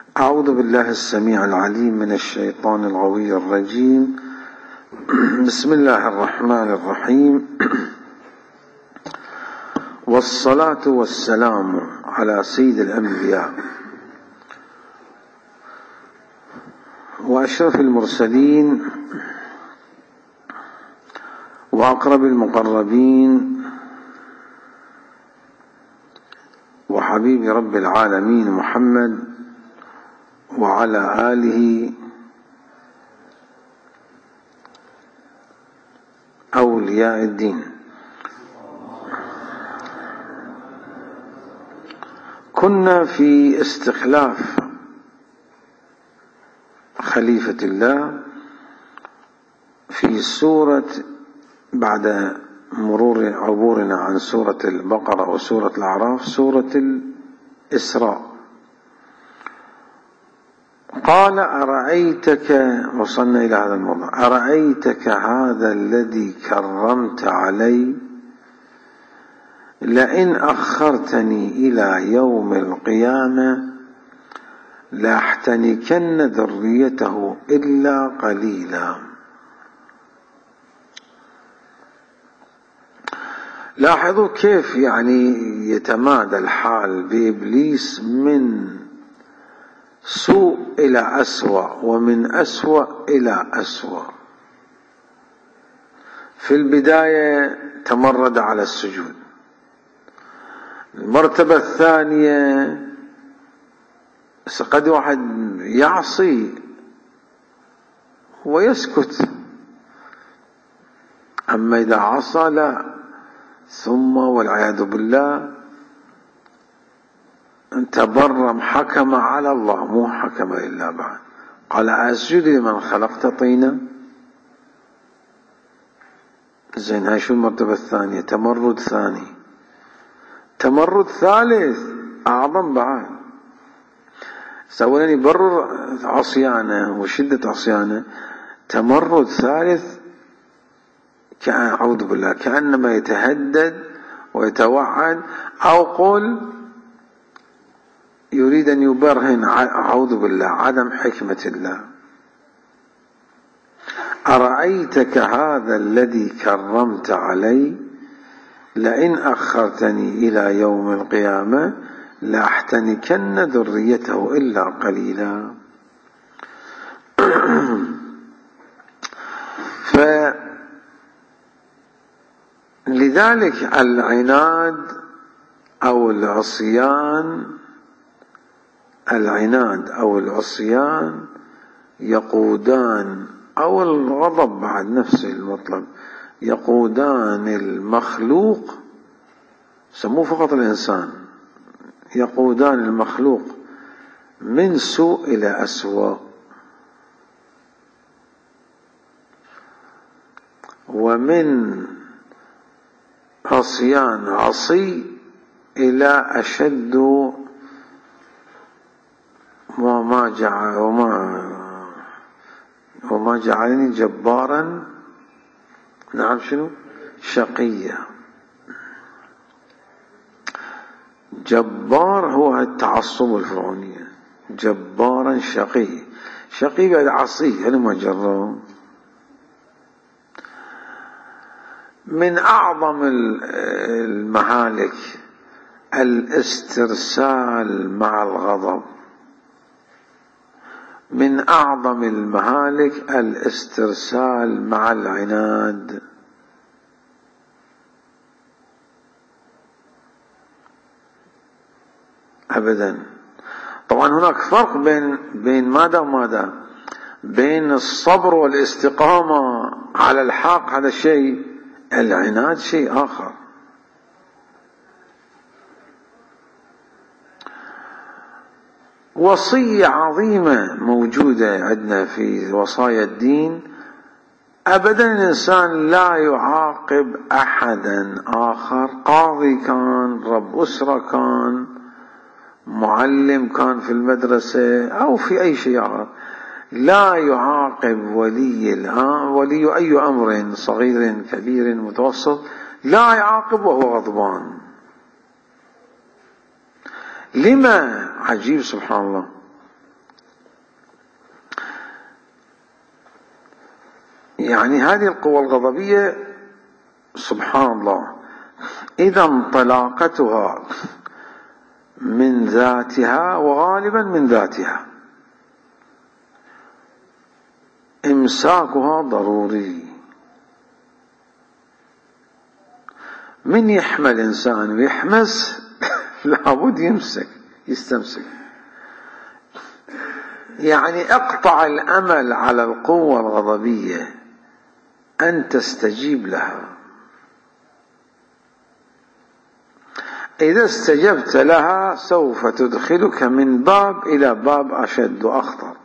أعوذ بالله السميع العليم من الشيطان الغوي الرجيم. بسم الله الرحمن الرحيم. والصلاة والسلام على سيد الأنبياء وأشرف المرسلين وأقرب المقربين وحبيب رب العالمين محمد وعلى آله أولياء الدين. كنا في استخلاف خليفة الله في سورة، بعد مرور عبورنا عن سورة البقرة وسورة الأعراف، سورة الإسراء. قال أرأيتك، وصلنا إلى هذا الموضوع، أرأيتك هذا الذي كرمت علي لئن أخرتني إلى يوم القيامة لأحتنكن ذريته إلا قليلا. لاحظوا كيف يتمادى الحال بإبليس من سوء إلى أسوأ ومن أسوأ إلى أسوأ. في البداية تمرد على السجود، المرتبة الثانية قد واحد يعصي ويسكت، أما إذا عصى لا، ثم والعياذ بالله تبرم، حكم على الله، مو حكم إلا بعد. قال أسجد لمن خلقت طينا. زين، هاي شو المرتبة الثانية؟ تمرد ثاني. تمرد ثالث أعظم بعد، سوينا يبرر عصيانه وشدة عصيانه. تمرد ثالث أعوذ بالله، كأنما يتهدد ويتوعد، أو قل يريد أن يبرهن، أعوذ بالله، عدم حكمة الله. أرأيتك هذا الذي كرمت علي لئن أخرتني إلى يوم القيامة لأحتنكن ذريته إلا قليلا. فلذلك العناد أو العصيان، العناد أو العصيان يقودان، أو الغضب بعد نفس المطلب، يقودان المخلوق، سموه فقط الإنسان، يقودان المخلوق من سوء إلى أسوأ، ومن عصيان عصي إلى أشد وما جعلني جبارا، نعم، شنو؟ شقيا. جبار هو التعصب الفرعونية، جبارا شقي. شقي بعد عصي، هل ما جروا؟ من أعظم المهالك الاسترسال مع الغضب، من أعظم المهالك الاسترسال مع العناد. أبدا. طبعا هناك فرق بين ماذا وماذا، بين الصبر والاستقامة على الحق، هذا شيء، العناد شيء آخر. وصية عظيمة موجودة عندنا في وصايا الدين، أبدا الإنسان لا يعاقب أحدا آخر، قاضي كان، رب أسرة كان، معلم كان في المدرسة أو في أي شيء آخر، لا يعاقب ولي أي أمر صغير كبير متوسط، لا يعاقب وهو غضبان. لما؟ عجيب سبحان الله. يعني هذه القوة الغضبية سبحان الله إذا انطلاقتها من ذاتها وغالبا من ذاتها إمساكها ضروري. من يحمل إنسان ويحمس لابد يمسك يستمسك. يعني اقطع الأمل على القوة الغضبية أن تستجيب لها. إذا استجبت لها سوف تدخلك من باب إلى باب أشد وأخطر.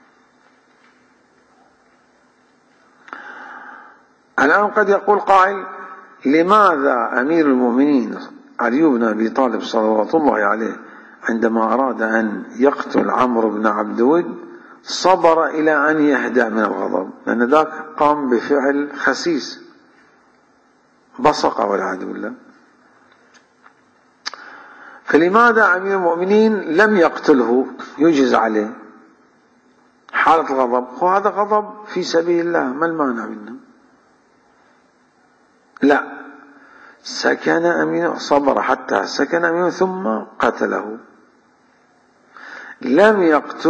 الآن قد يقول قائل لماذا أمير المؤمنين علي بن أبي طالب صلوات الله عليه عندما أراد أن يقتل عمرو بن عبد ود صبر إلى أن يهدأ من الغضب، لأن ذاك قام بفعل خسيس بصق والعياذ بالله. فلماذا أمير المؤمنين لم يقتله يجز عليه حالة الغضب؟ وهذا غضب في سبيل الله، ما المانع منه؟ لا، سكن أمير، صبر حتى سكن أمير ثم قتله. لم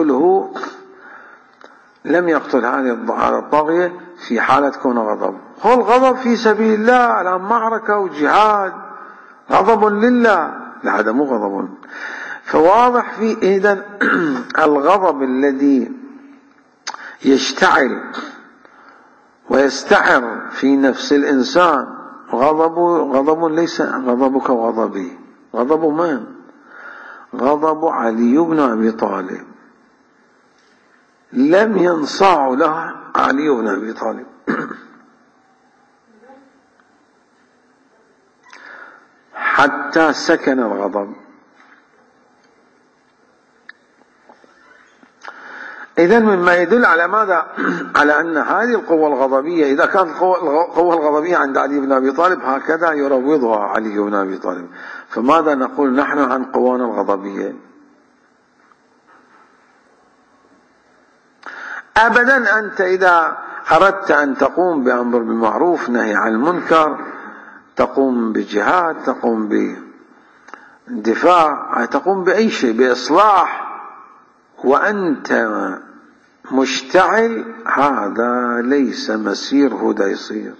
يقتل هذه الطاغية في حالة كون غضب. هو الغضب في سبيل الله على معركة وجهاد، غضب لله، لا هذا مو غضب. فواضح في إذن الغضب الذي يشتعل ويستعر في نفس الإنسان غضب ليس غضبك وغضبي. غضب من؟ غضب علي بن أبي طالب، لم ينصاع له علي بن أبي طالب. حتى سكن الغضب. إذن مما يدل على ماذا؟ على أن هذه القوة الغضبية إذا كانت القوة الغضبية عند علي بن أبي طالب هكذا يروضها علي بن أبي طالب، فماذا نقول نحن عن قوانا الغضبية؟ أبدا. أنت إذا أردت أن تقوم بأمر بالمعروف نهي عن المنكر، تقوم بجهاد، تقوم بدفاع، تقوم بأي شيء، بإصلاح، وأنت مشتعل، هذا ليس مسير هدى يصير.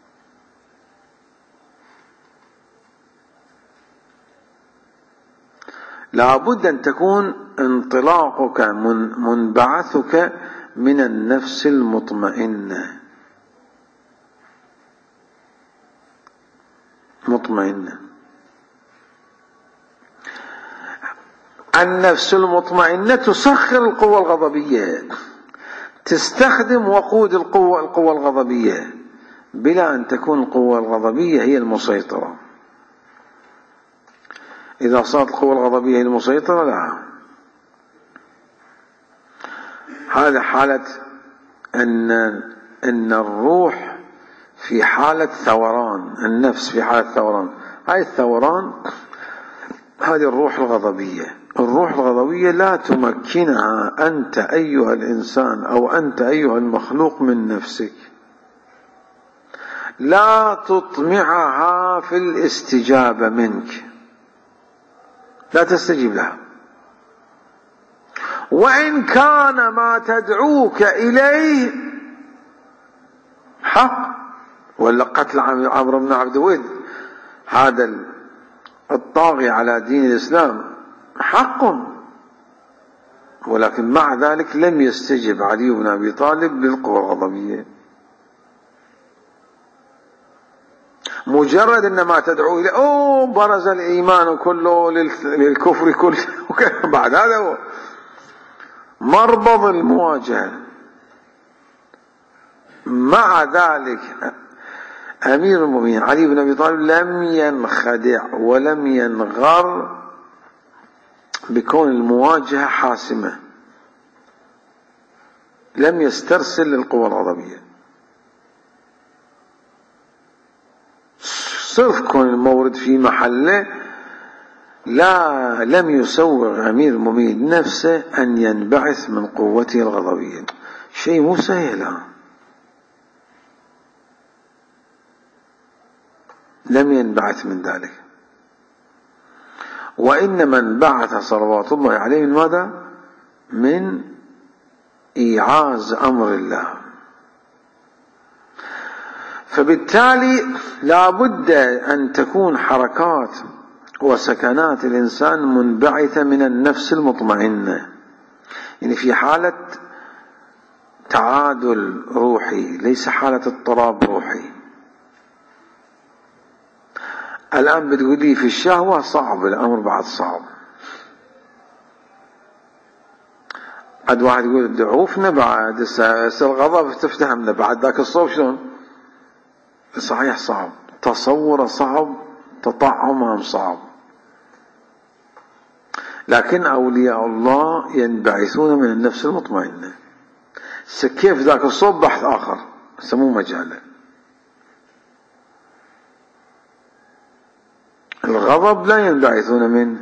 لابد أن تكون انطلاقك منبعثك من النفس المطمئنة. النفس المطمئنة تسخر القوة الغضبية، تستخدم وقود القوة الغضبية بلا أن تكون القوة الغضبية هي المسيطرة. إذا صارت القوة الغضبية هي المسيطرة لا، هذا حالة أن الروح في حالة ثوران، النفس في حالة ثوران. هاي الثوران هذه الروح الغضبية. الروح الغضبية لا تمكنها أنت أيها الإنسان أو أنت أيها المخلوق من نفسك، لا تطمعها في الاستجابة منك، لا تستجيب لها، وإن كان ما تدعوك إليه حق. ولا قتل عمرو بن عبد ود هذا الطاغي على دين الإسلام حق، ولكن مع ذلك لم يستجب علي بن أبي طالب للقوى الغضبية. مجرد إنما تدعو إلى برز الإيمان كله للكفر كله بعد هذا هو مربض المواجهة. مع ذلك أمير المؤمنين علي بن أبي طالب لم ينخدع ولم ينغر بكون المواجهة حاسمة، لم يسترسل للقوى الغضبية. صرف كون المورد في محله، لم يسوغ أمير المؤمنين نفسه أن ينبعث من قوته الغضبية. شيء مو سهل. لم ينبعث من ذلك، وإنما انبعث صلوات الله عليه من ماذا؟ من إيعاز أمر الله. فبالتالي لا بد أن تكون حركات وسكنات الإنسان منبعثة من النفس المطمئنة، يعني في حالة تعادل روحي، ليس حالة اضطراب روحي. الآن بتقول لي في الشهوة صعب، الأمر بعد صعب. عاد واحد يقول دعوفنا بعد الغضب تفتهمنا بعد ذاك الصوب شلون؟ صحيح صعب، تصوره صعب، تطعمهم صعب، لكن أولياء الله ينبعثون من النفس المطمئنة. كيف ذاك الصوب بحث آخر سموه مجاله. الغضب لا ينبعثون منه،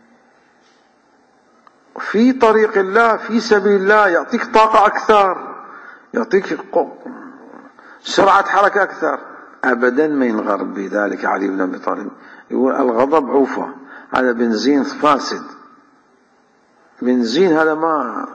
في طريق الله في سبيل الله يعطيك طاقة أكثر، يعطيك سرعة حركة أكثر، أبدا ما ينغرب بذلك علي بن أبي طالب. يقول الغضب عوفة، هذا بنزين فاسد، بنزين هذا ما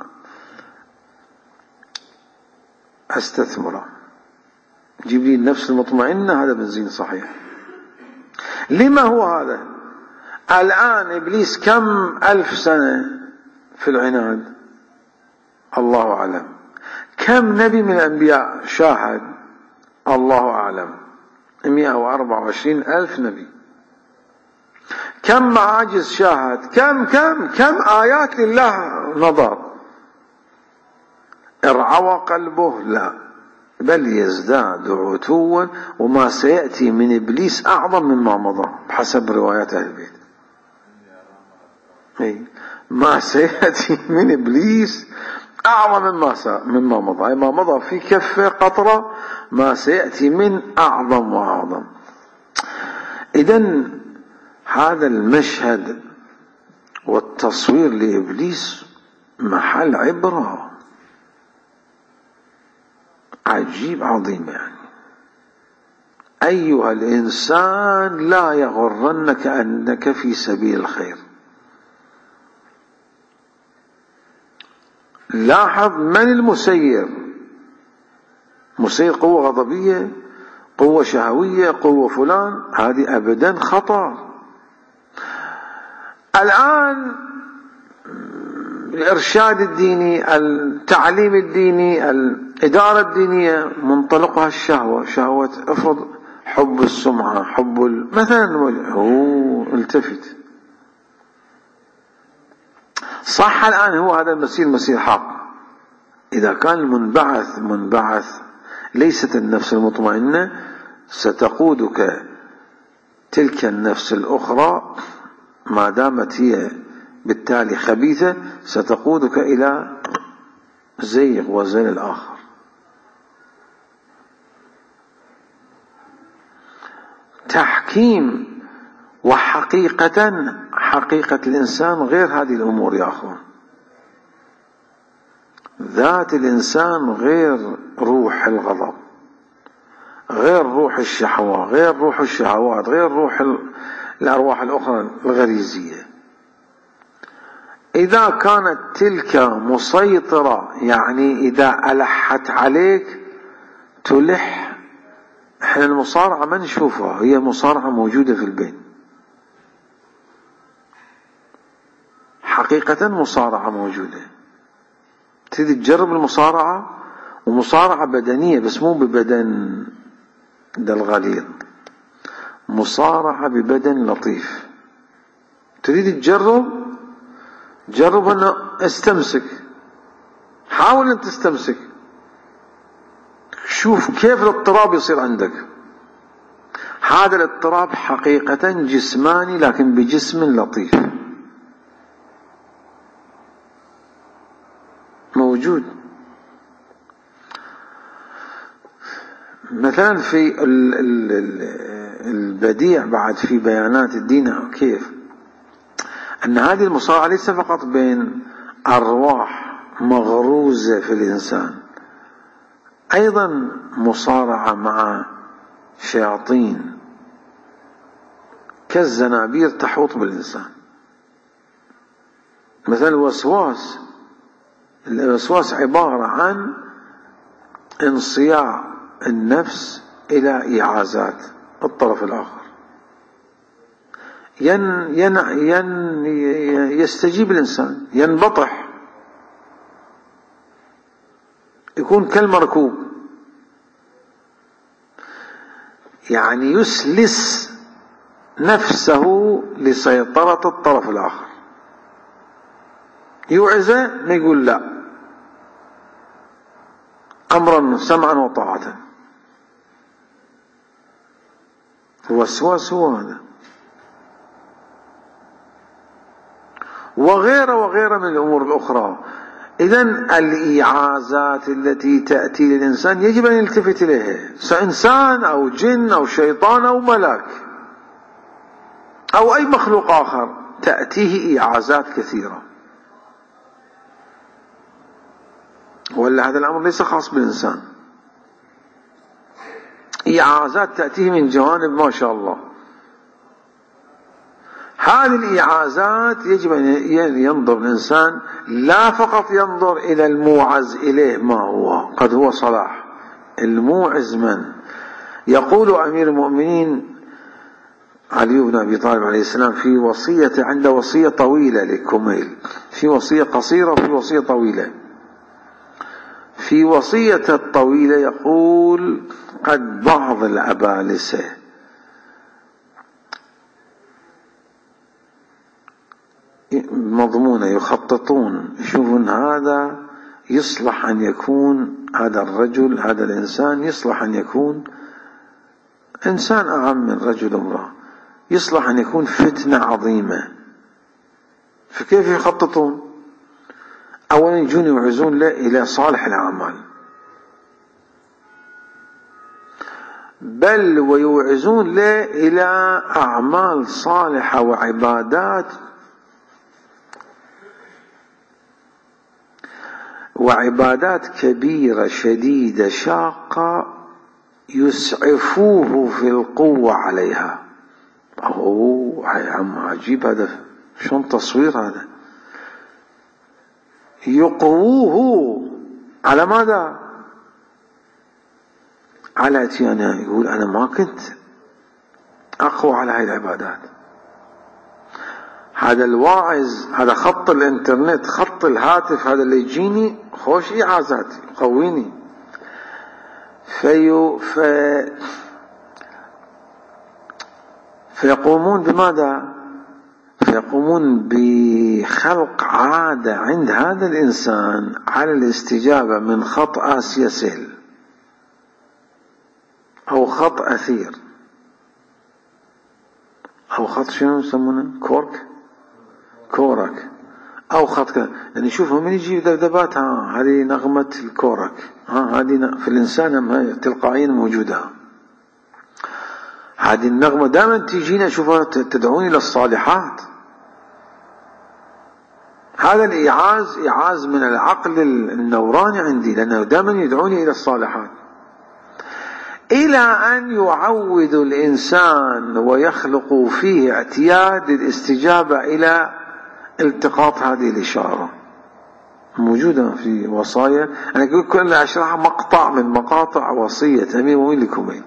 أستثمره، جيب لي النفس المطمئنة، هذا بنزين صحيح. لما هو هذا؟ الآن إبليس كم ألف سنة في العناد؟ الله أعلم. كم نبي من الأنبياء شاهد؟ الله أعلم. 124 ألف نبي. كم معاجز شاهد؟ كم آيات لله نظر؟ ارعوى قلبه؟ لا، بل يزداد عتوا، وما سيأتي من إبليس أعظم مما مضى بحسب روايات أهل البيت. ما سيأتي من إبليس أعظم مما مضى، ما مضى في كفة قطرة، ما سيأتي من أعظم وأعظم. إذن هذا المشهد والتصوير لإبليس محل عبرة عجيب عظيم. يعني أيها الإنسان لا يغرنك أنك في سبيل الخير. لاحظ من المسير؟ مسير قوة غضبية، قوة شهوية، قوة فلان، هذه أبدا خطأ. الآن الإرشاد الديني، التعليم الديني، الإدارة الدينية منطلقها الشهوة، شهوة افرض حب السمعة، حب مثلا، هو التفت صح. الآن هو هذا المسير حق. إذا كان المنبعث ليست النفس المطمئنة، ستقودك تلك النفس الأخرى ما دامت هي بالتالي خبيثة، ستقودك إلى زيغ وزن الآخر. تحكيم وحقيقة، حقيقة الإنسان غير هذه الأمور يا أخوان. ذات الإنسان غير روح الغضب، غير روح الشهوة، غير روح الشهوات، غير روح الأرواح الأخرى الغريزية. إذا كانت تلك مسيطرة، يعني إذا ألحت عليك تلح. احنا المصارعة ما نشوفها، هي مصارعة موجودة في البين، حقيقة مصارعة موجودة. تريد تجرب المصارعة، ومصارعة بدنية بس مو ببدن ده الغليظ، مصارعة ببدن لطيف. تريد جرب أن استمسك، حاول أن تستمسك، شوف كيف الاضطراب يصير عندك. هذا الاضطراب حقيقة جسماني، لكن بجسم لطيف موجود. مثلا في البديع بعد في بيانات الدين كيف أن هذه المصارعة ليس فقط بين أرواح مغروزة في الإنسان، أيضا مصارعة مع شياطين كالزنابير تحوط بالإنسان. مثلا الوسواس عبارة عن انصياع النفس إلى إيعازات الطرف الآخر، يستجيب الإنسان، ينبطح، يكون كالمركوب، يعني يسلس نفسه لسيطرة الطرف الآخر. يوعزه ما يقول لا، أمرا سمعا وطاعة. الوسواس هو هذا، وغيره من الأمور الأخرى. إذن الإيعازات التي تأتي للإنسان يجب أن يلتفت إليها، إنسان أو جن أو شيطان أو ملاك أو أي مخلوق آخر، تأتيه إيعازات كثيرة، ولا هذا الأمر ليس خاص بالإنسان. إيعازات تأتيه من جوانب ما شاء الله. هذه الإيعازات يجب أن ينظر الإنسان، لا فقط ينظر إلى الموعز إليه ما هو، قد هو صلاح. الموعز من؟ يقول أمير المؤمنين علي بن أبي طالب عليه السلام في وصية، عنده وصية طويلة لكميل، في وصية قصيرة وفي وصية طويلة. في وصية الطويلة يقول: قد بعض الأبالسة مضمونة يخططون، يشوفون هذا يصلح أن يكون، هذا الرجل هذا الإنسان يصلح أن يكون إنسان أعم من رجل امرأة، يصلح أن يكون فتنة عظيمة. فكيف يخططون؟ أولا يجون يوعزون له إلى صالح الأعمال، بل ويوعزون له إلى أعمال صالحة وعبادات كبيرة شديدة شاقة يسعفوه في القوة عليها. يا عم عجيب هذا، شلون تصوير هذا؟ يقووه على ماذا؟ على اتيانها. يقول أنا ما كنت أقوى على هذه العبادات. هذا الواعظ، هذا خط الانترنت، خط الهاتف، هذا اللي يجيني خوش إعازات يقويني. فيقومون بماذا؟ فيقومون بخلق عادة عند هذا الإنسان على الاستجابة من خط آسيا سهل، أو خط أثير، أو خط شنو يسمونه؟ كورك، أو خط يعني شوفوا من يجي ذبذبات، هذه نغمة الكورك، هذه في الإنسان تلقائيا موجودة. هذه النغمة دائما تجينا، شوفها تدعوني إلى الصالحات. هذا إعاز من العقل النوراني عندي، لأنه دائما يدعوني إلى الصالحات، إلى أن يعود الإنسان ويخلق فيه اعتياد الاستجابة إلى التقاط هذه الإشارة. موجودة في وصايا، أنا أقول كل أشرح مقطع من مقاطع وصية أمير المؤمنين لكميل،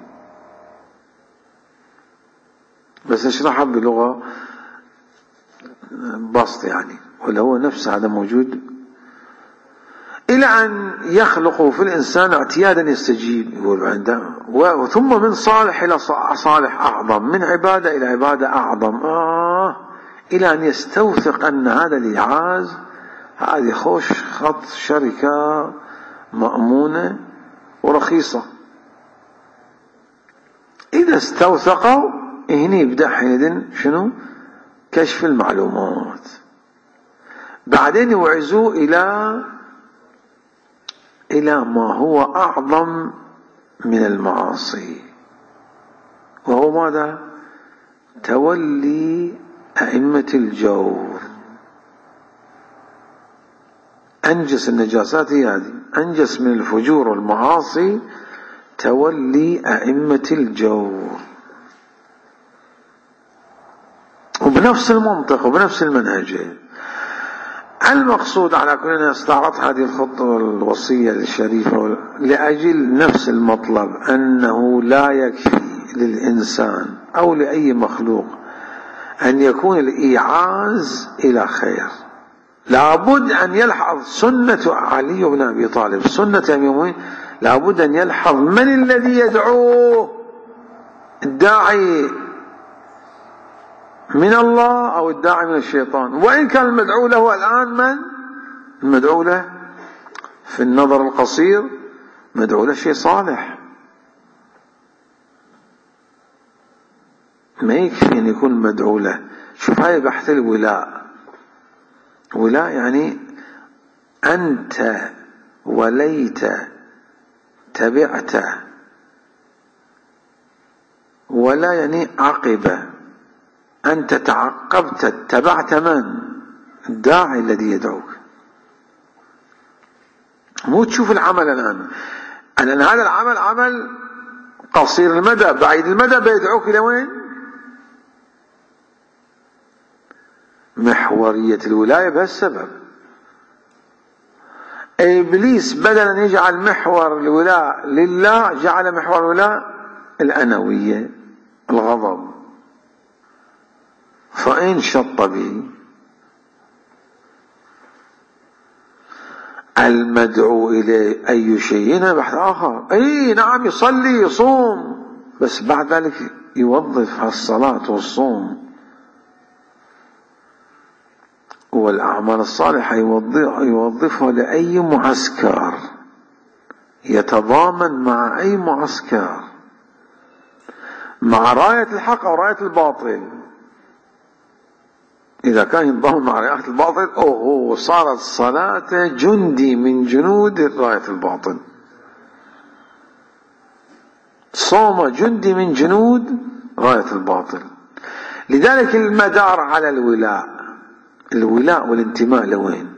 بس أشرحها بلغة بسط يعني، ولا هو نفس هذا موجود، إلى أن يخلق في الإنسان اعتيادا يستجيب. يقول عنده ثم من صالح إلى صالح أعظم، من عبادة إلى عبادة أعظم، إلى أن يستوثق أن هذا الإعاز هذه خوش خط شركة مأمونة ورخيصة. إذا استوثقوا هنا يبدأ حينئذ شنو؟ كشف المعلومات. بعدين يوعزوا إلى ما هو أعظم من المعاصي، وهو ماذا؟ تولي أئمة الجور. أنجس النجاسات هي هذه، أنجس من الفجور والمعاصي تولي أئمة الجور. بنفس المنطق وبنفس المنهج. المقصود على كل استعرضت هذه الخطوة الوصية الشريفة لأجل نفس المطلب، أنه لا يكفي للإنسان أو لأي مخلوق أن يكون الإيعاز إلى خير، لابد أن يلحظ سنة علي بن أبي طالب، سنة المؤمنين، لابد أن يلحظ من الذي يدعوه، الداعي من الله أو الداعي من الشيطان. وإن كان المدعو له الآن من؟ المدعو له في النظر القصير مدعو له شيء صالح، ما يكفي أن يكون مدعو له. شوف هاي بحث الولاء. ولاء يعني أنت وليت تبعت، ولا يعني عقب، أنت تعقبت اتبعت من؟ الداعي الذي يدعوك. مو تشوف العمل الآن، لأن هذا العمل عمل قصير المدى بعيد المدى، بيدعوك إلى وين؟ محورية الولاية بهالسبب. إبليس بدل أن يجعل محور الولاء لله جعل محور الولاء الأنوية، الغضب، فإن شط به. المدعو إليه أي شيء هنا بحث آخر. أي نعم يصلي يصوم، بس بعد ذلك يوظف الصلاة والصوم والأعمال الصالحة يوظفها لأي معسكر، يتضامن مع أي معسكر، مع راية الحق أو راية الباطل. إذا كان ينضم مع راية الباطل أوه صارت صلاة جندي من جنود راية الباطل، صوم جندي من جنود راية الباطل. لذلك المدار على الولاء، الولاء والانتماء لوين؟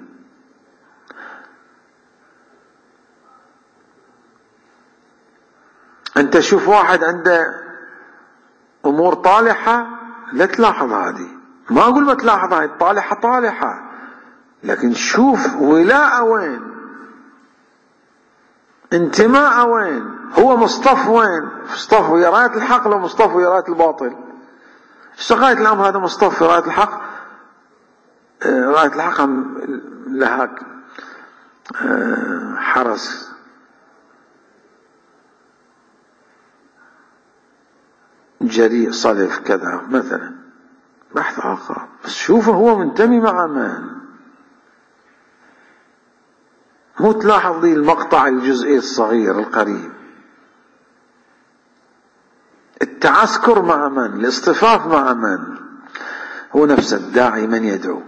أنت شوف واحد عنده أمور طالحة لا تلاحظ هذه، ما أقول ما تلاحظ هذه طالحة طالحة، لكن شوف ولاء وين، انتماء وين، هو مصطف وين، مصطف ويا راية الحق لو مصطف ويا راية الباطل. اشتغاية الأمر هذا مصطف في راية الحق، راية الحق لها حرس جريء صلف كذا مثلا، بحث آخر. بس شوفه هو منتمي مع من، مو تلاحظ لي المقطع الجزئي الصغير القريب. التعسكر مع من، الاصطفاف مع من، هو نفس الداعي من يدعوك،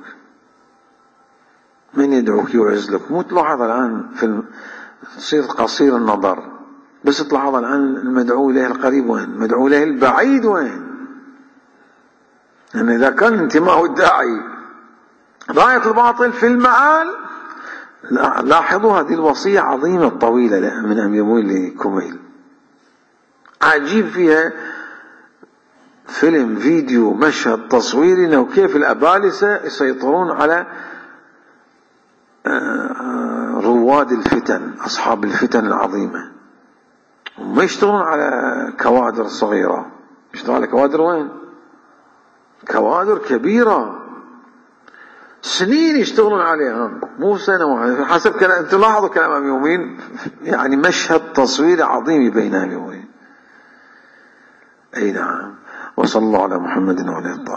من يدعوك يعز لك. مو تلاحظ الآن تصير قصير النظر، بس تلاحظ الآن المدعو إليه القريب وين، المدعو إليه البعيد وين. لأن إذا كان انتماء الداعي راية الباطل في المآل، لاحظوا هذه الوصية عظيمة طويلة من أمير المؤمنين كميل، عجيب فيها فيلم فيديو مشهد تصويري، إنه كيف الأبالسة يسيطرون على رواد الفتن، أصحاب الفتن العظيمة، وما يشتغلون على كوادر صغيرة، يشتغلون على كوادر وين؟ كوادر كبيرة، سنين يشتغلون عليها، مو سنة واحدة. حسب كلام تلاحظوا كلام أمير المؤمنين، يعني مشهد تصويري عظيم بين أمير المؤمنين. أي نعم. وصلى الله على محمد وعلى آله.